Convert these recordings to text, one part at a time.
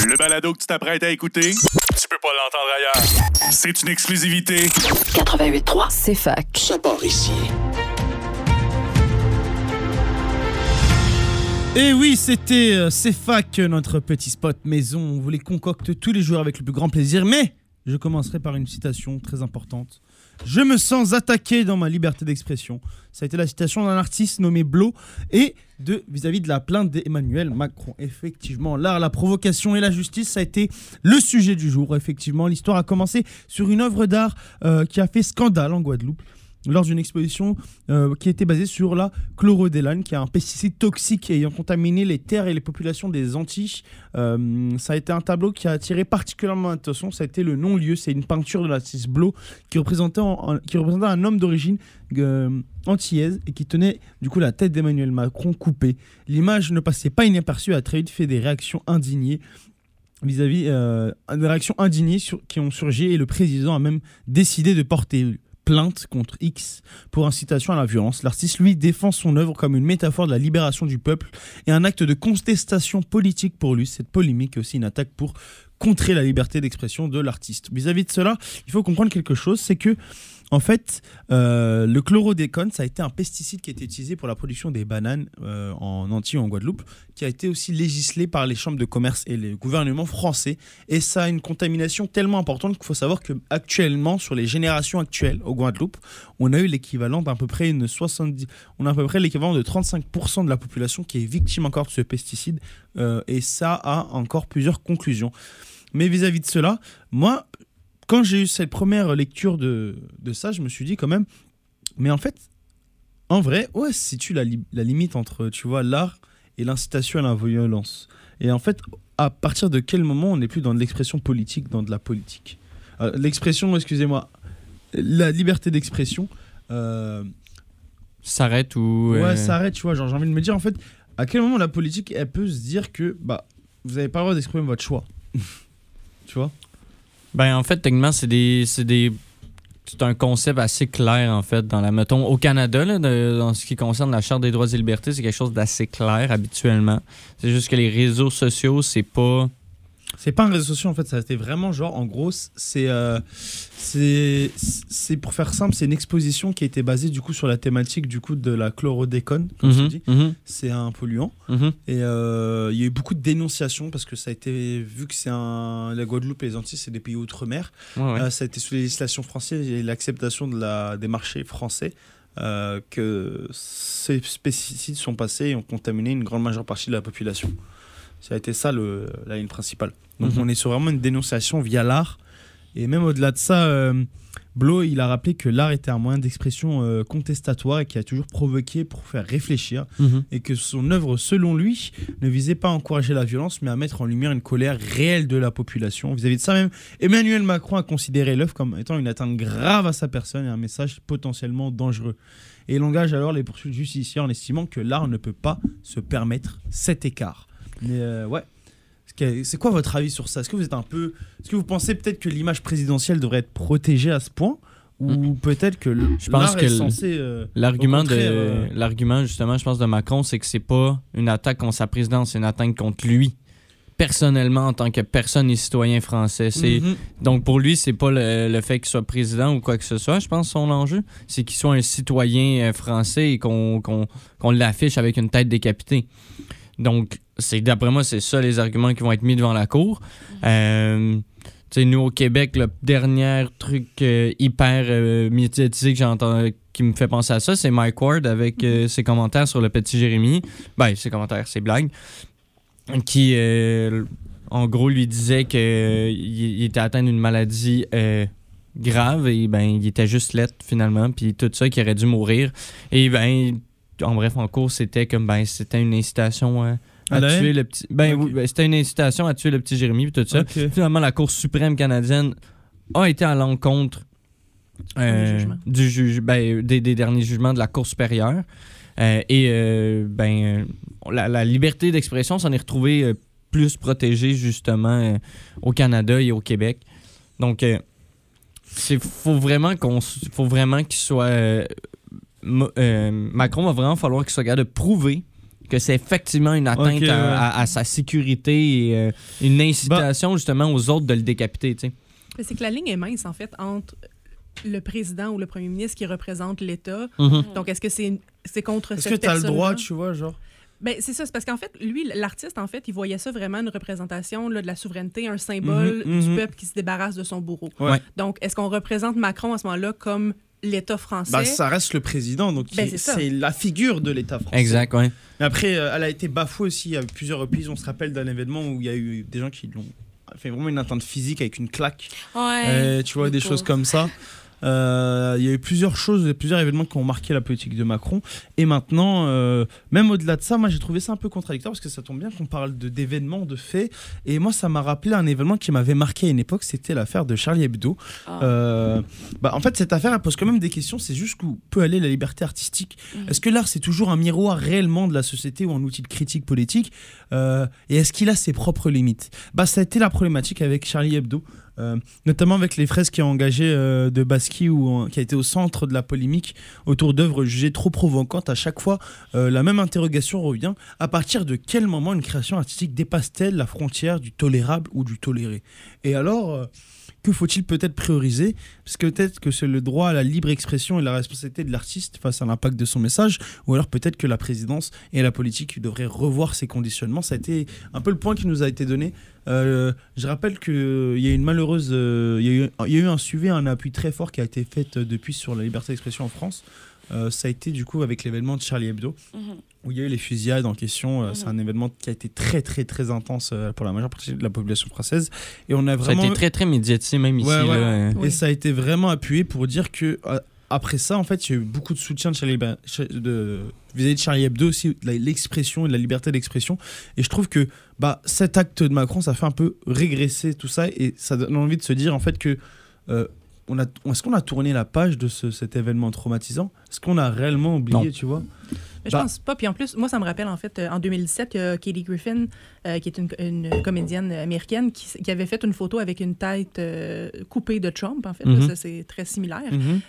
Le balado que tu t'apprêtes à écouter, tu peux pas l'entendre ailleurs. C'est une exclusivité. 88.3, c'est fac. Ça part ici. Et oui, c'était CFAC, notre petit spot maison. On vous les concocte tous les jours avec le plus grand plaisir. Mais je commencerai par une citation très importante. Je me sens attaqué dans ma liberté d'expression. Ça a été la citation d'un artiste nommé Blo et vis-à-vis de la plainte d'Emmanuel Macron. Effectivement, l'art, la provocation et la justice, ça a été le sujet du jour. Effectivement, l'histoire a commencé sur une œuvre d'art qui a fait scandale en Guadeloupe, lors d'une exposition qui était basée sur la chlorodélane, qui est un pesticide toxique ayant contaminé les terres et les populations des Antilles. Ça a été un tableau qui a attiré particulièrement l'attention. Ça a été le non-lieu. C'est une peinture de l'artiste Blo qui représentait un homme d'origine antillaise et qui tenait du coup la tête d'Emmanuel Macron coupée. L'image ne passait pas inaperçue, a très vite fait des réactions indignées vis-à-vis des réactions indignées qui ont surgi, et le président a même décidé de porter plainte contre X pour incitation à la violence. L'artiste, lui, défend son œuvre comme une métaphore de la libération du peuple et un acte de contestation politique pour lui. Cette polémique est aussi une attaque pour contrer la liberté d'expression de l'artiste. Vis-à-vis de cela, il faut comprendre quelque chose, c'est que en fait, le chlordécone, ça a été un pesticide qui a été utilisé pour la production des bananes en Antilles, en Guadeloupe, qui a été aussi législé par les chambres de commerce et le gouvernement français. Et ça a une contamination tellement importante qu'il faut savoir qu'actuellement, sur les générations actuelles au Guadeloupe, on a eu l'équivalent d'à peu près on a à peu près l'équivalent de 35% de la population qui est victime encore de ce pesticide. Et ça a encore plusieurs conclusions. Mais vis-à-vis de cela, moi, quand j'ai eu cette première lecture de ça, je me suis dit quand même, mais en fait, en vrai, ouais, se situe la limite entre, tu vois, l'art et l'incitation à la violence. Et en fait, à partir de quel moment on n'est plus dans de l'expression politique, dans de la politique ? La liberté d'expression s'arrête ou... Ouais, s'arrête, tu vois, genre j'ai envie de me dire, en fait, à quel moment la politique, elle peut se dire que, vous n'avez pas le droit d'exprimer votre choix. Tu vois ? Ben, en fait, techniquement, c'est un concept assez clair, en fait, mettons, au Canada, là, dans ce qui concerne la Charte des droits et libertés, c'est quelque chose d'assez clair, habituellement. C'est juste que les réseaux sociaux, c'est pas... C'est pas un réseau social, en fait, ça a été vraiment genre, en gros, c'est pour faire simple, c'est une exposition qui a été basée du coup sur la thématique du coup de la chlorodécone, comme je dis. C'est un polluant. Et il y a eu beaucoup de dénonciations parce que ça a été, vu que la Guadeloupe et les Antilles, c'est des pays outre-mer, ça a été sous la législation française et l'acceptation des marchés français. Que ces pesticides sont passés et ont contaminé une grande majeure partie de la population. Ça a été ça la ligne principale. Donc on est sur vraiment une dénonciation via l'art. Et même au-delà de ça, Blo, il a rappelé que l'art était un moyen d'expression contestatoire et qui a toujours provoqué pour faire réfléchir. Et que son œuvre, selon lui, ne visait pas à encourager la violence, mais à mettre en lumière une colère réelle de la population. Vis-à-vis de ça même, Emmanuel Macron a considéré l'œuvre comme étant une atteinte grave à sa personne et un message potentiellement dangereux. Et il engage alors les poursuites judiciaires en estimant que l'art ne peut pas se permettre cet écart. Mais ouais, c'est quoi votre avis sur ça ? Est-ce que vous pensez peut-être que l'image présidentielle devrait être protégée à ce point ? Ou peut-être que l'art est censé... L'argument, justement, je pense, de Macron, c'est que c'est pas une attaque contre sa présidence, c'est une attaque contre lui. Personnellement, en tant que personne et citoyen français. Donc, pour lui, c'est pas le fait qu'il soit président ou quoi que ce soit, je pense, son enjeu. C'est qu'il soit un citoyen français et qu'on l'affiche avec une tête décapitée. Donc, d'après moi, c'est ça les arguments qui vont être mis devant la cour. Nous, au Québec, le dernier truc hyper médiatisé que j'ai entendu, qui me fait penser à ça, c'est Mike Ward avec ses commentaires sur le petit Jérémy. Ben, ses commentaires, ses blagues. Qui, en gros, lui disait qu'il était atteint d'une maladie grave et il était juste lettre, finalement, puis tout ça, qu'il aurait dû mourir. Et en bref, en cours, c'était comme c'était une incitation à tuer le petit. C'était une incitation à tuer le petit Jérémy et tout ça. Finalement, la Cour suprême canadienne a été à l'encontre des derniers jugements de la Cour supérieure. La liberté d'expression s'en est retrouvée plus protégée justement au Canada et au Québec. Donc, faut vraiment qu'il soit... Macron va vraiment falloir qu'il soit capable de prouver que c'est effectivement une atteinte à sa sécurité et une incitation justement aux autres de le décapiter, tu sais. C'est que la ligne est mince, en fait, entre le président ou le premier ministre qui représente l'État. Donc, est-ce que c'est contre cette personne-là? Est-ce que tu as le droit, tu vois, genre? Ben, c'est ça, c'est parce qu'en fait, lui, l'artiste, en fait, il voyait ça vraiment une représentation là, de la souveraineté, un symbole du peuple qui se débarrasse de son bourreau. Ouais. Donc, est-ce qu'on représente Macron à ce moment-là comme l'État français? Bah, ça reste le président, donc c'est la figure de l'État français. Exact, oui. Mais après, elle a été bafouée aussi à plusieurs reprises. On se rappelle d'un événement où il y a eu des gens qui l'ont fait vraiment une atteinte physique avec une claque. Ouais. Tu vois, des choses comme ça. Il y a eu plusieurs événements qui ont marqué la politique de Macron. Et maintenant, même au-delà de ça, moi j'ai trouvé ça un peu contradictoire parce que ça tombe bien qu'on parle d'événements, de faits. Et moi, ça m'a rappelé un événement qui m'avait marqué à une époque, c'était l'affaire de Charlie Hebdo. En fait, cette affaire, elle pose quand même des questions. C'est jusqu'où peut aller la liberté artistique. Est-ce que l'art, c'est toujours un miroir réellement de la société ou un outil de critique politique et est-ce qu'il a ses propres limites? Ça a été la problématique avec Charlie Hebdo. Notamment avec les fresques engagées de Basquiat qui a été au centre de la polémique autour d'œuvres jugées trop provocantes. À chaque fois, la même interrogation revient. À partir de quel moment une création artistique dépasse-t-elle la frontière du tolérable ou du toléré? Et alors, que faut-il peut-être prioriser? Parce que peut-être que c'est le droit à la libre expression et la responsabilité de l'artiste face à l'impact de son message, ou alors peut-être que la présidence et la politique devraient revoir ces conditionnements. Ça a été un peu le point qui nous a été donné. Je rappelle qu'il y a une malheureuse, il y a eu un suivi, un appui très fort qui a été fait depuis sur la liberté d'expression en France. Ça a été du coup avec l'événement de Charlie Hebdo, où il y a eu les fusillades en question. C'est un événement qui a été très très très intense pour la majeure partie de la population française. Et on a vraiment... Ça a été très très médiatisé même ici. Là. Et ça a été vraiment appuyé pour dire que... Après ça, en fait, il y a eu beaucoup de soutien vis-à-vis de Charlie Hebdo aussi, l'expression et la liberté d'expression. Et je trouve que cet acte de Macron, ça fait un peu régresser tout ça. Et ça donne envie de se dire, en fait, que est-ce qu'on a tourné la page de cet événement traumatisant? Est-ce qu'on a réellement oublié, tu vois? Je pense pas. Puis en plus, moi, ça me rappelle, en fait, en 2017, Katie Griffin, qui est une comédienne américaine, qui avait fait une photo avec une tête coupée de Trump, en fait. Ça, c'est très similaire.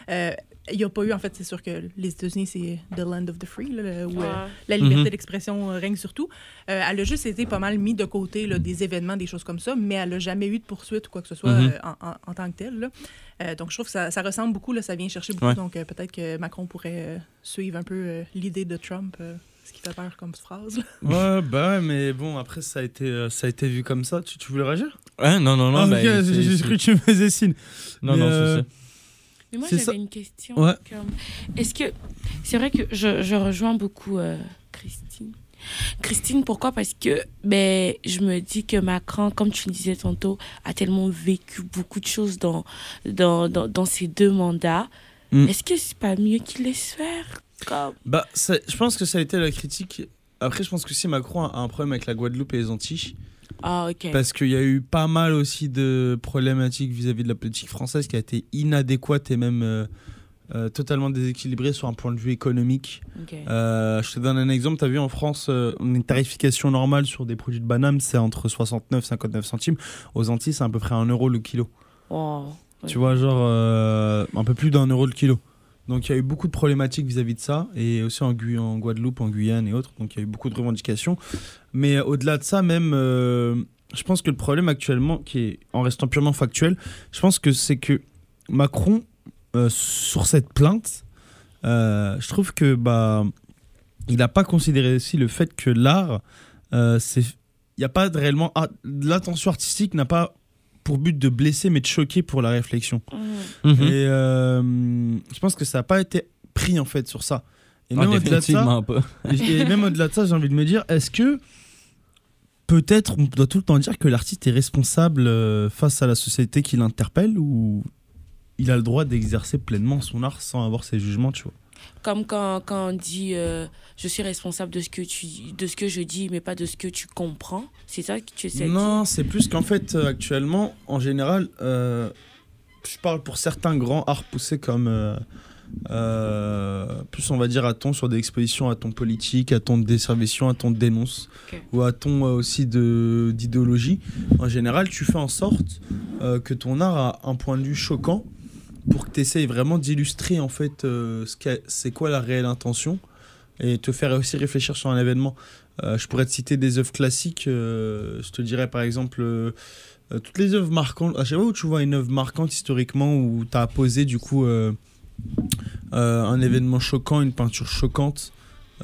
Il n'y a pas eu, en fait, c'est sûr que les États-Unis, c'est the land of the free, là, où la liberté d'expression règne surtout. Elle a juste été pas mal mis de côté là, des événements, des choses comme ça, mais elle n'a jamais eu de poursuite ou quoi que ce soit en tant que telle. Là. Donc, je trouve que ça ressemble beaucoup, là, ça vient chercher beaucoup. Donc, peut-être que Macron pourrait suivre un peu l'idée de Trump, ce qui fait peur comme phrase. Mais bon, après, ça a été vu comme ça. Tu voulais réagir? Non. J'ai cru que tu me faisais signe. Non, c'est ça. Mais moi, j'avais une question. Est-ce que... C'est vrai que je rejoins beaucoup Christine. Christine, pourquoi? Parce que je me dis que Macron, comme tu le disais tantôt, a tellement vécu beaucoup de choses dans ses 2 mandats. Est-ce que c'est pas mieux qu'il laisse faire comme... Je pense que ça a été la critique. Après, je pense que si Macron a un problème avec la Guadeloupe et les Antilles, parce qu'il y a eu pas mal aussi de problématiques vis-à-vis de la politique française qui a été inadéquate et même totalement déséquilibrée sur un point de vue économique. Je te donne un exemple. Tu as vu en France, une tarification normale sur des produits de banane, c'est entre 69 et 59 centimes. Aux Antilles, c'est à peu près 1 euro le kilo. Tu vois, genre un peu plus d'1 euro le kilo. Donc il y a eu beaucoup de problématiques vis-à-vis de ça, et aussi en Guadeloupe, en Guyane et autres. Donc il y a eu beaucoup de revendications. Mais au-delà de ça, même, je pense que le problème actuellement, qui est en restant purement factuel, je pense que c'est que Macron, sur cette plainte, je trouve que il n'a pas considéré aussi le fait que l'art, il n'y a pas réellement... l'attention artistique n'a pas pour but de blesser mais de choquer pour la réflexion. Et je pense que ça n'a pas été pris en fait sur ça. Et même au-delà de ça, et même au-delà de ça, j'ai envie de me dire, est-ce que peut-être on doit tout le temps dire que l'artiste est responsable face à la société qui l'interpelle, ou il a le droit d'exercer pleinement son art sans avoir ses jugements, tu vois? Comme quand on dit je suis responsable de ce que je dis, mais pas de ce que tu comprends. C'est ça que tu essaies de dire? Non, c'est plus qu'en fait, actuellement, en général, je parle pour certains grands arts poussés comme... plus on va dire à ton sur des expositions à ton politique, à ton de desservition, à ton de dénonce, ou à ton aussi d'idéologie. En général, tu fais en sorte que ton art a un point de vue choquant, pour que tu essayes vraiment d'illustrer en fait c'est quoi la réelle intention, et te faire aussi réfléchir sur un événement. Je pourrais te citer des œuvres classiques. Je te dirais par exemple toutes les œuvres marquantes. À chaque fois où tu vois une œuvre marquante historiquement, où tu as posé du coup un événement choquant, une peinture choquante, ça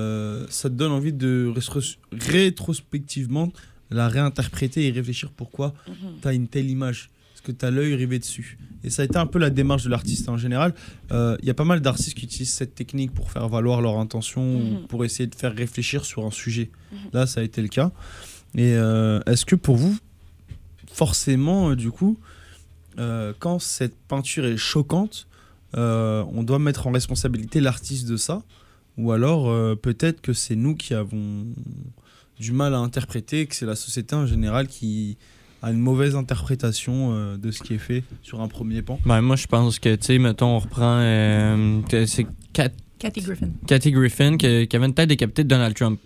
te donne envie de rétrospectivement la réinterpréter et réfléchir pourquoi tu as une telle image. Parce que tu as l'œil rivé dessus. Et ça a été un peu la démarche de l'artiste en général. Y a pas mal d'artistes qui utilisent cette technique pour faire valoir leur intention, ou pour essayer de faire réfléchir sur un sujet. Là, ça a été le cas. Et est-ce que pour vous, forcément, du coup, quand cette peinture est choquante, on doit mettre en responsabilité l'artiste de ça? Ou alors, peut-être que c'est nous qui avons du mal à interpréter, que c'est la société en général qui a une mauvaise interprétation de ce qui est fait sur un premier pan? Moi, je pense que, tu sais, mettons, on reprend... c'est Kathy Griffin. Kathy Griffin, qui avait une tête décapitée de Donald Trump.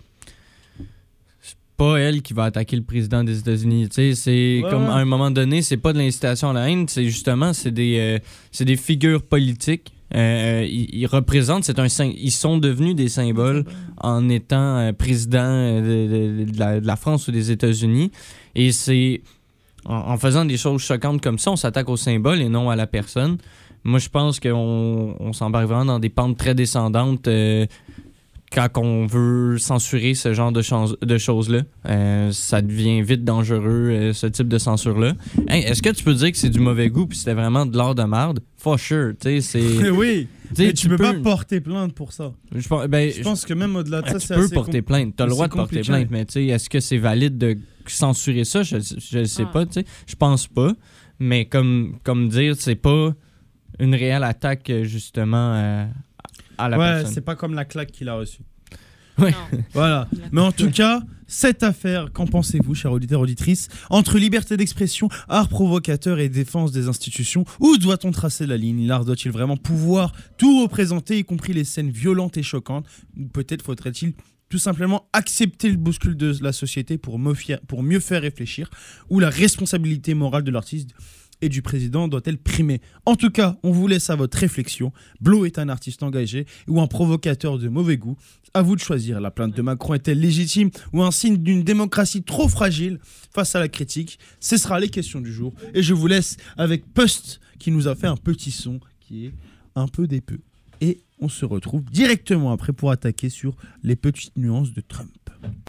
C'est pas elle qui va attaquer le président des États-Unis. Tu sais, c'est comme à un moment donné, c'est pas de l'incitation à la haine, c'est justement, c'est des figures politiques. Ils représentent, ils sont devenus des symboles en étant président de la France ou des États-Unis. Et c'est en faisant des choses choquantes comme ça, on s'attaque au symbole et non à la personne. Moi, je pense qu'on s'embarque vraiment dans des pentes très descendantes quand on veut censurer ce genre de choses-là. Ça devient vite dangereux, ce type de censure-là. Hey, est-ce que tu peux dire que c'est du mauvais goût puis c'était vraiment de l'art de marde? For sure, tu sais, c'est... Oui, mais tu peux pas porter plainte pour ça. Je pense que même au-delà de ça, c'est assez... Tu peux porter plainte, t'as le droit de porter plainte, mais tu sais, est-ce que c'est valide de censurer ça? Je sais pas, tu sais. Je pense pas, mais comme dire, c'est pas une réelle attaque, justement, à la personne. Ouais, c'est pas comme la claque qu'il a reçue. Ouais. Voilà. Mais en tout cas, cette affaire, qu'en pensez-vous, chers auditeurs, auditrices? Entre liberté d'expression, art provocateur et défense des institutions, où doit-on tracer la ligne? L'art doit-il vraiment pouvoir tout représenter, y compris les scènes violentes et choquantes? Ou peut-être faudrait-il tout simplement accepter le bouscule de la société pour mieux faire réfléchir? Ou la responsabilité morale de l'artiste et du président doit-elle primer? En tout cas, on vous laisse à votre réflexion. Blo est un artiste engagé ou un provocateur de mauvais goût? À vous de choisir. La plainte de Macron est-elle légitime ou un signe d'une démocratie trop fragile face à la critique? Ce sera les questions du jour. Et je vous laisse avec Pust qui nous a fait un petit son qui est un peu dépeux. Et on se retrouve directement après pour attaquer sur les petites nuances de Trump.